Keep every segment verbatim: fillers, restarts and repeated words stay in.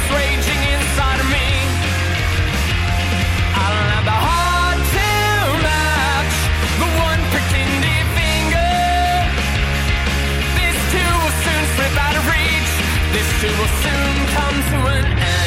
that's raging inside of me. I don't have the heart to match the one pricked indie finger. This too will soon slip out of reach. This too will soon come to an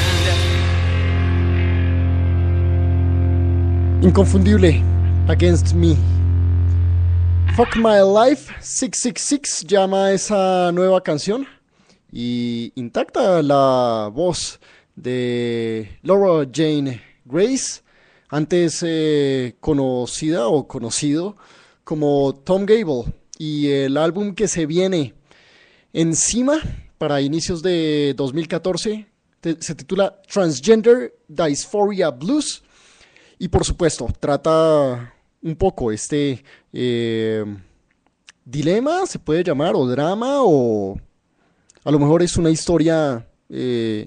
end. Inconfundible, Against Me. Fuck My Life, seis seis seis llama esa nueva canción. Y intacta la voz de Laura Jane Grace, antes eh, conocida o conocido como Tom Gable. Y el álbum que se viene encima para inicios de dos mil catorce te, se titula Transgender Dysphoria Blues. Y por supuesto, trata un poco este eh, dilema, se puede llamar, o drama, o a lo mejor es una historia, eh,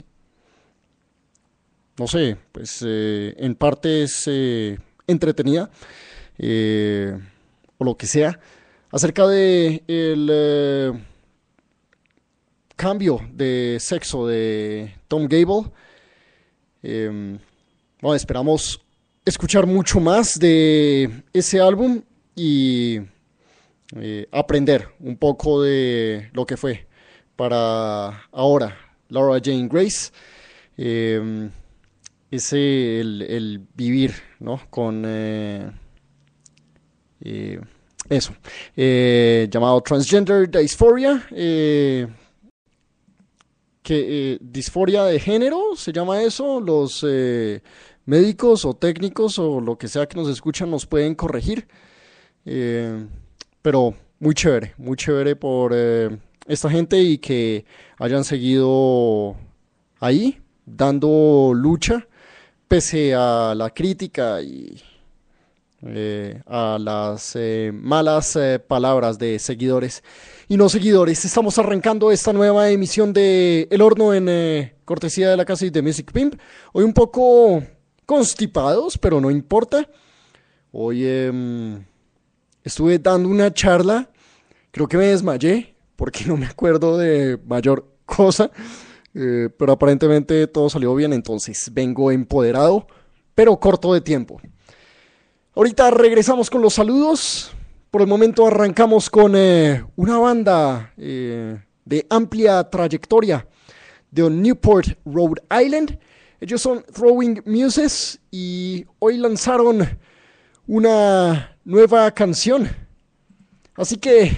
no sé, pues eh, en partes eh, entretenida, eh, o lo que sea, acerca de el eh, cambio de sexo de Tom Gable. Eh, bueno, esperamos escuchar mucho más de ese álbum y eh, aprender un poco de lo que fue para ahora Laura Jane Grace. Eh, ese el, el vivir, ¿no? Con eh, eh, eso eh, llamado Transgender Dysphoria, eh, que eh, disforia de género se llama eso. Los eh, médicos o técnicos o lo que sea que nos escuchan nos pueden corregir, eh, pero muy chévere, muy chévere por eh, esta gente y que hayan seguido ahí dando lucha pese a la crítica y eh, a las eh, malas eh, palabras de seguidores y no seguidores. Estamos arrancando esta nueva emisión de El Horno en eh, cortesía de la casa y de Music Pimp. Hoy un poco constipados, pero no importa. Hoy eh, estuve dando una charla, creo que me desmayé porque no me acuerdo de mayor cosa, eh, pero aparentemente todo salió bien, entonces vengo empoderado, pero corto de tiempo. Ahorita regresamos con los saludos. Por el momento arrancamos con eh, una banda eh, de amplia trayectoria de Newport, Rhode Island. Ellos son Throwing Muses y hoy lanzaron una nueva canción. Así que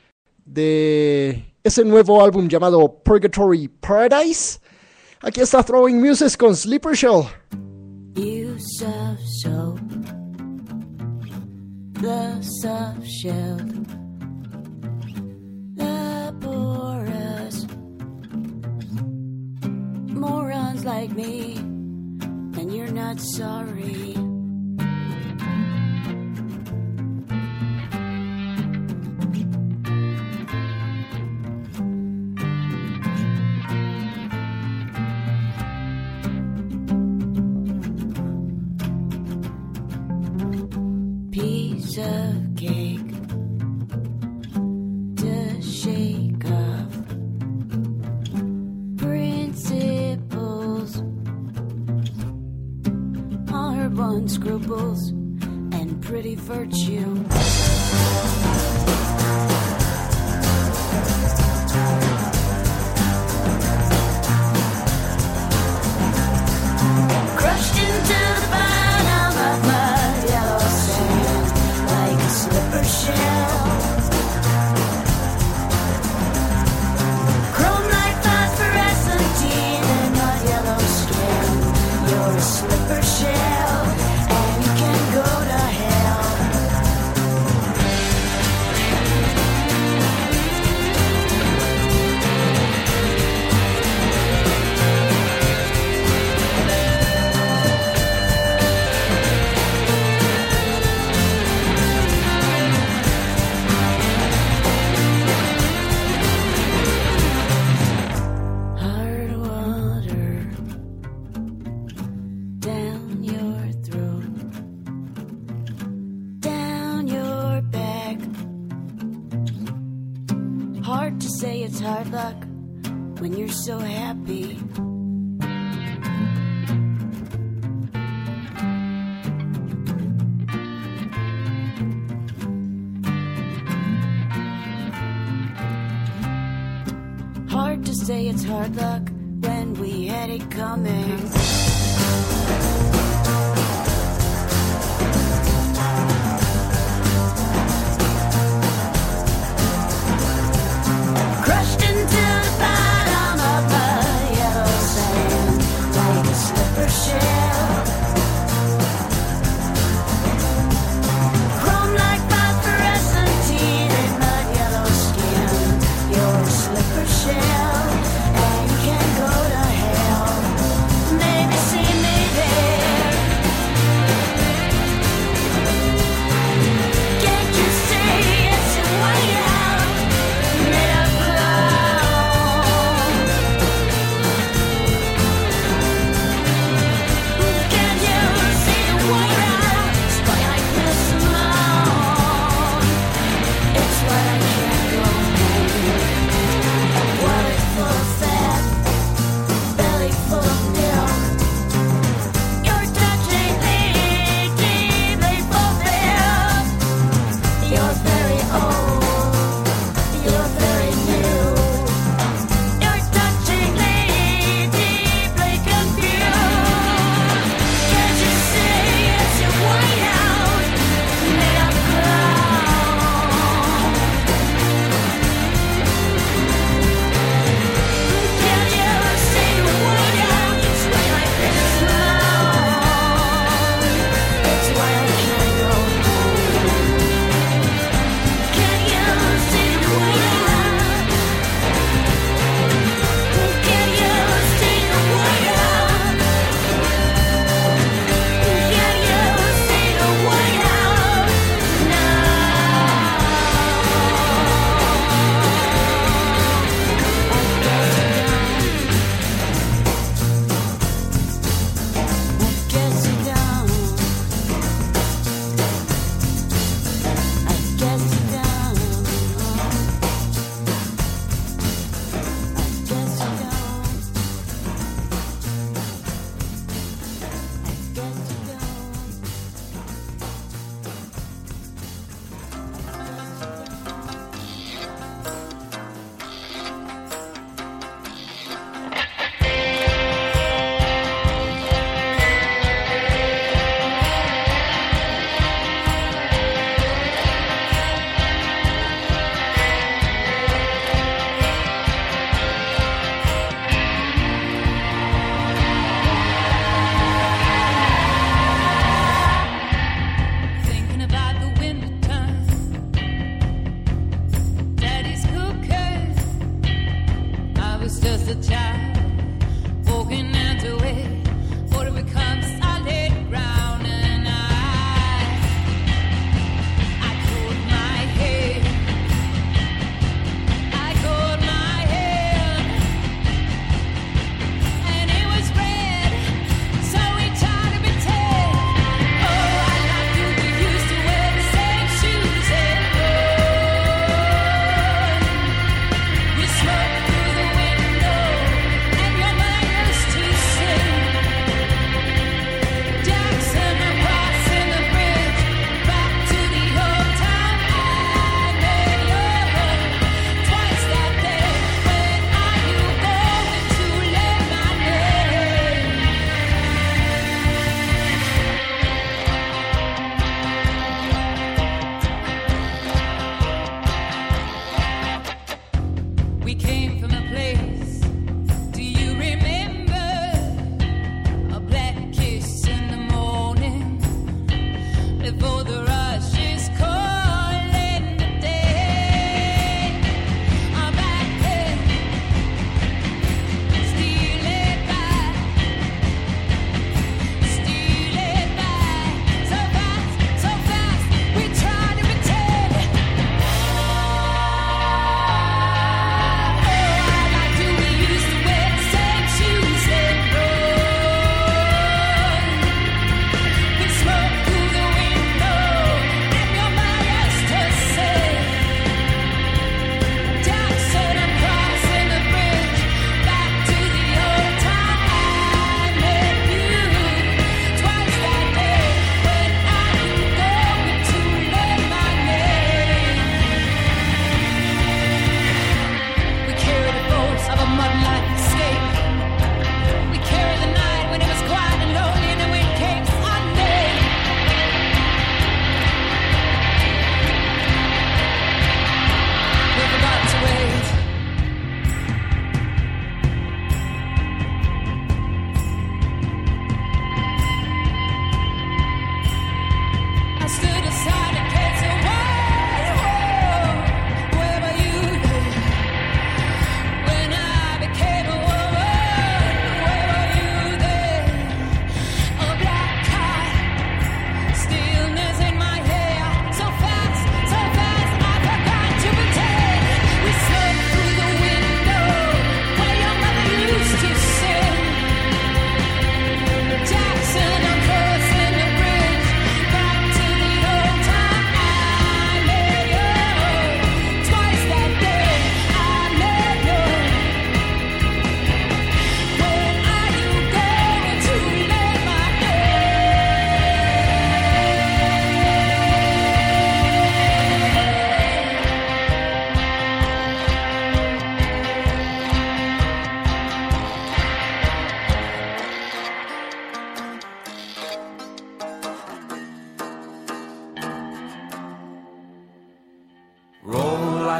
de ese nuevo álbum llamado Purgatory Paradise, aquí está Throwing Muses con Sleeper Shell. Use of soap, the soft shelled, the porous, morons like me, and you're not sorry. Piece of cake to shake off principles, hard-won scruples, and pretty virtue. Crushed into the bottom of my yellow sand like a slipper shell. Chrome like phosphorescent teeth and not yellow skin. You're a slipper shell and you can go to hell. Hard water down your throat, down your back. Hard to say it's hard luck when you're so happy. say it's hard luck when we had it coming. Crushed into the bottom of the yellow sand like a slipper shell. Chrome like phosphorescent teeth and mud yellow skin. You're a slipper shell and you can go to hell. Maybe see me there.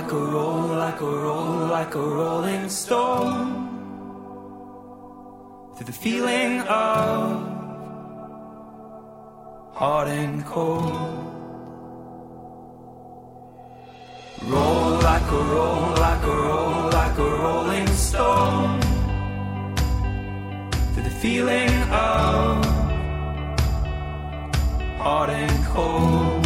like a roll, like a roll, like a rolling stone. Through the feeling of hot and cold. Roll like a roll, like a roll, like a rolling stone. Through the feeling of hot and cold.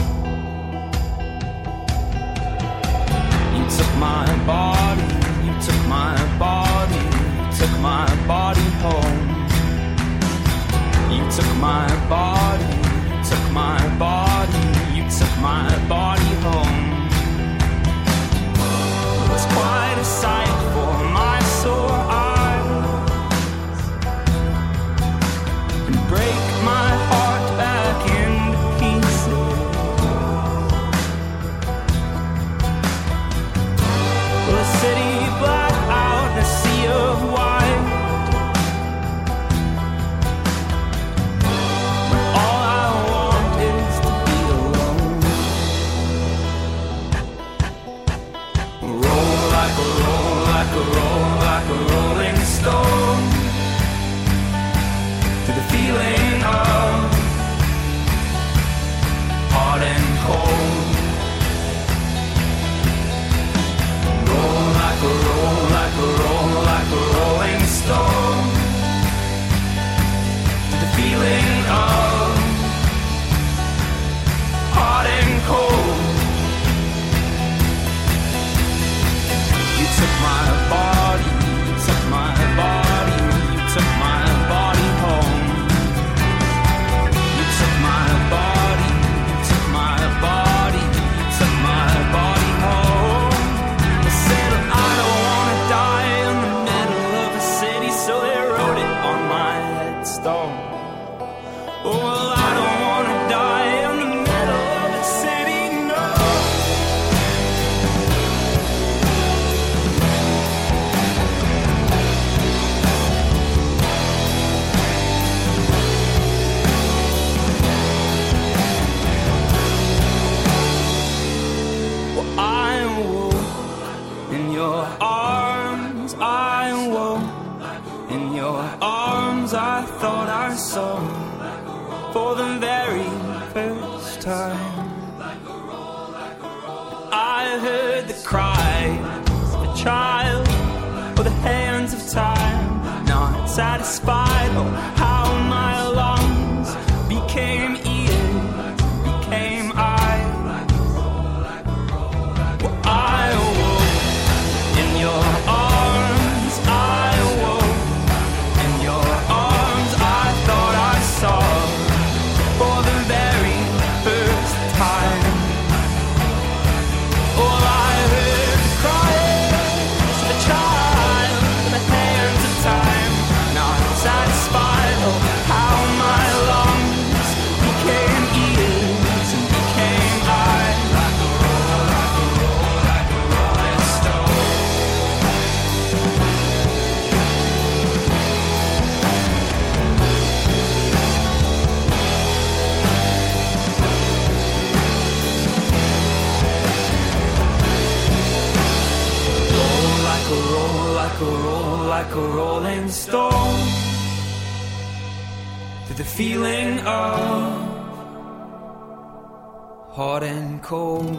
You took my body, you took my body, you took my body home. You took my body, you took my body, you took my body home. It was quite a sight for my sore eyes, and break my heart back into pieces. Well, a city black out in a sea of white, when all I want is to be alone. Roll like a roll, like a roll, like a rolling stone. To the feeling of hot and cold. Roll like a roll, like a roll, like a rolling stone. To the feeling of hot and cold. You took my body, you took my body, you took my body home. You took my body, you took my body, you took my body home. They said I don't wanna die in the middle of a city, so they wrote it on my headstone. Oh, well, I don't wanna die in the middle of a city, no. Well, I woke in your arms, I woke in your arms. I thought I saw for the very first time. I heard the cries of a child or the hands of time, not satisfied. Oh, how my lungs became ears, became eyes. Well, I awoke in your arms, I awoke in your arms. I thought I saw for the very first time. Oh, I heard the cries of a child in the hands of time, not satisfied. Oh, how my lungs became ears and became eyes. Like a roll, like a roll, like a rolling stone. Roll like a roll, like a roll, like a rolling stone. To the feeling of hot and cold.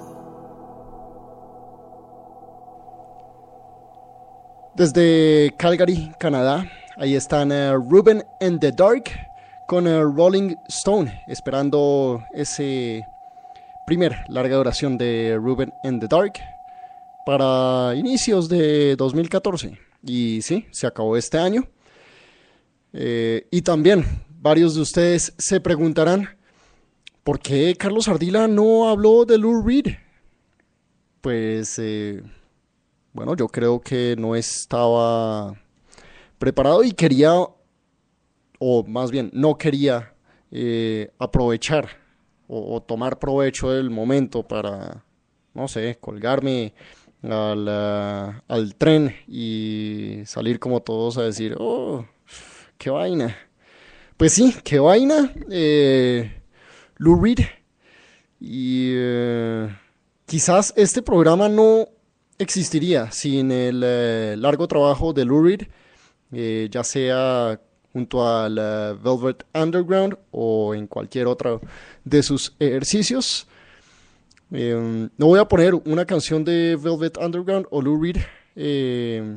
Desde Calgary, Canadá, ahí están eh, Ruben and the Dark con eh, Rolling Stone, esperando ese primer larga duración de Ruben and the Dark para inicios de dos mil catorce. Y sí, se acabó este año. Eh, y también varios de ustedes se preguntarán, ¿por qué Carlos Ardila no habló de Lou Reed? Pues, eh, bueno, yo creo que no estaba preparado y quería, o más bien no quería eh, aprovechar o, o tomar provecho del momento para, no sé, colgarme al, uh, al tren y salir como todos a decir, oh, qué vaina. Pues sí, qué vaina. Eh, Lou Reed. Y eh, quizás este programa no existiría sin el eh, largo trabajo de Lou Reed, eh, ya sea junto al uh, Velvet Underground o en cualquier otro de sus ejercicios. Eh, no voy a poner una canción de Velvet Underground o Lou Reed eh,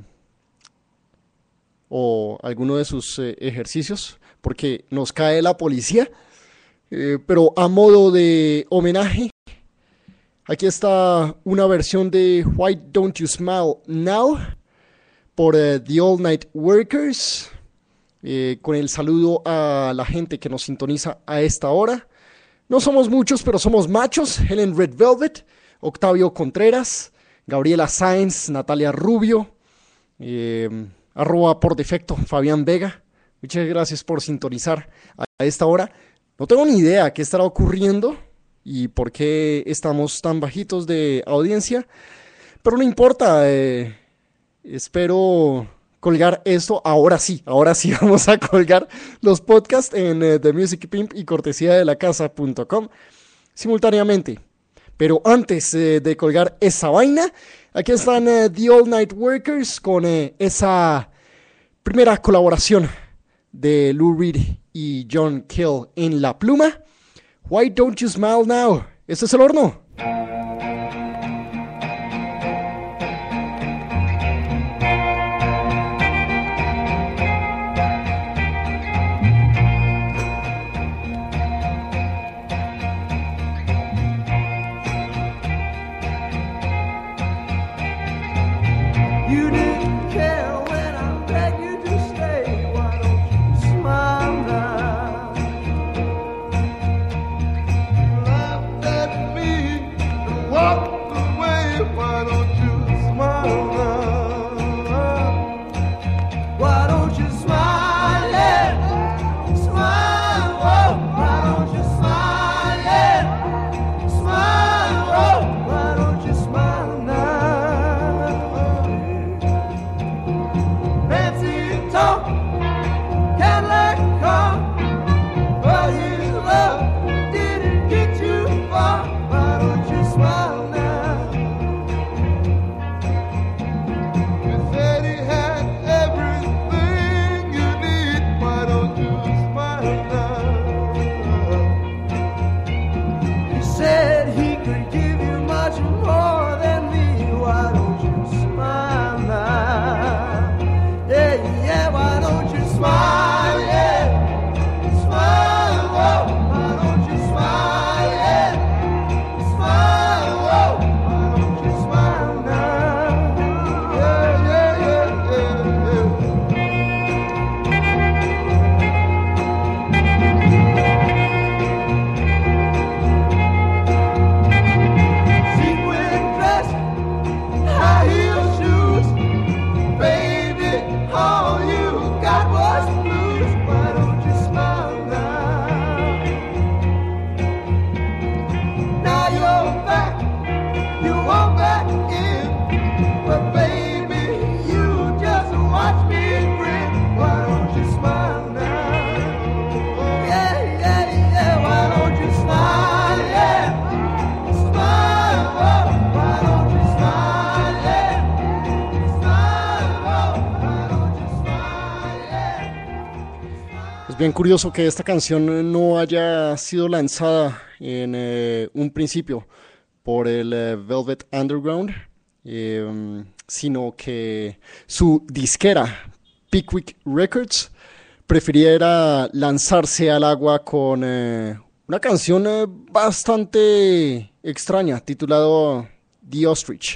o alguno de sus eh, ejercicios porque nos cae la policía, eh, pero a modo de homenaje, aquí está una versión de Why Don't You Smile Now por uh, The All Night Workers, eh, con el saludo a la gente que nos sintoniza a esta hora. No somos muchos, pero somos machos. Helen Red Velvet, Octavio Contreras, Gabriela Sáenz, Natalia Rubio, eh, arroba por defecto Fabián Vega. Muchas gracias por sintonizar a esta hora. No tengo ni idea qué estará ocurriendo y por qué estamos tan bajitos de audiencia, pero no importa. Eh, espero colgar esto. Ahora sí, ahora sí vamos a colgar los podcasts en eh, The Music Pimp y cortesía de la casa punto com simultáneamente. Pero antes eh, de colgar esa vaina, aquí están eh, The All Night Workers con eh, esa primera colaboración de Lou Reed y John Cale en La Pluma. Why Don't You Smile Now? Este es el horno. You didn't care when I begged you to stay. Why don't you smile now? You laughed at me and walked away. Why don't you smile now? Why don't you smile, yeah? Smile, oh, why don't you smile, yeah? Smile, oh, why don't you smile now? Fancy talk, Cadillac car, but his love didn't get you far. Why don't you smile now? You said he had everything you need. Why don't you smile now? He said he could give you much more than me. Why don't you smile now? Yeah, yeah, why don't you smile, yeah? Smile, oh, why don't you smile, yeah? Smile, oh, why don't you smile now? Yeah, yeah, yeah, yeah, yeah. Sequin dress, high heel shoes, baby, all you got was blues. Why don't you smile now? Now you're back, you want back in, but baby, you just watch me grin. Why don't you smile now? Yeah, yeah, yeah, why don't you smile, yeah? Smile, oh, why don't you smile, yeah? Smile, oh, why don't you smile, yeah? Es bien curioso que esta canción no haya sido lanzada en eh, un principio por el eh, Velvet Underground, eh, sino que su disquera, Pickwick Records, prefiriera lanzarse al agua con eh, una canción eh, bastante extraña, titulado The Ostrich.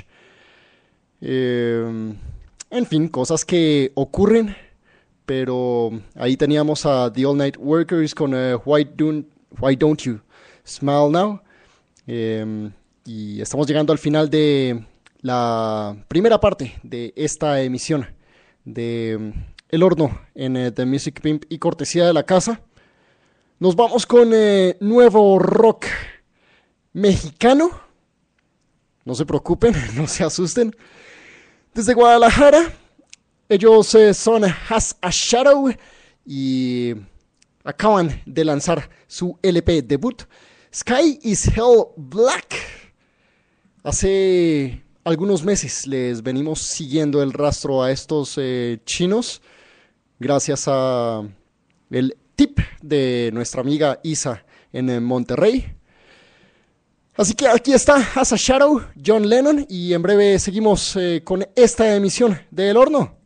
Eh, en fin, cosas que ocurren, pero ahí teníamos a The All Night Workers con eh, Why Don't, Why Don't You Smile Now. Eh, y estamos llegando al final de la primera parte de esta emisión de mm, El Horno en eh, The Music Pimp y cortesía de la casa. Nos vamos con eh, nuevo rock mexicano. No se preocupen, no se asusten. Desde Guadalajara, ellos eh, son Has a Shadow y acaban de lanzar su L P debut, Sky is Hell Black. Hace algunos meses les venimos siguiendo el rastro a estos eh, chinos gracias a el tip de nuestra amiga Isa en eh, Monterrey. Así que aquí está As a Shadow, John Lennon, y en breve seguimos eh, con esta emisión de El Horno.